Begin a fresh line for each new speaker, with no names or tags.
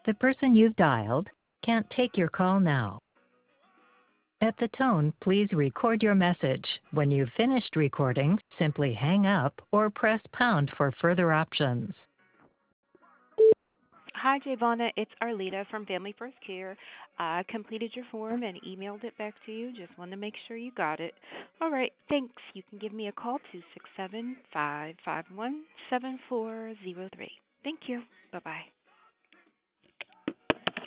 The person you've dialed can't take your call now. At the tone, please record your message. When you've finished recording, simply hang up or press pound for further options.
Hi, Javonna. It's Arlita from Family First Care. I completed your form and emailed it back to you. Just wanted to make sure you got it. All right, thanks. You can give me a call, 267-551-7403. Thank you. Bye-bye.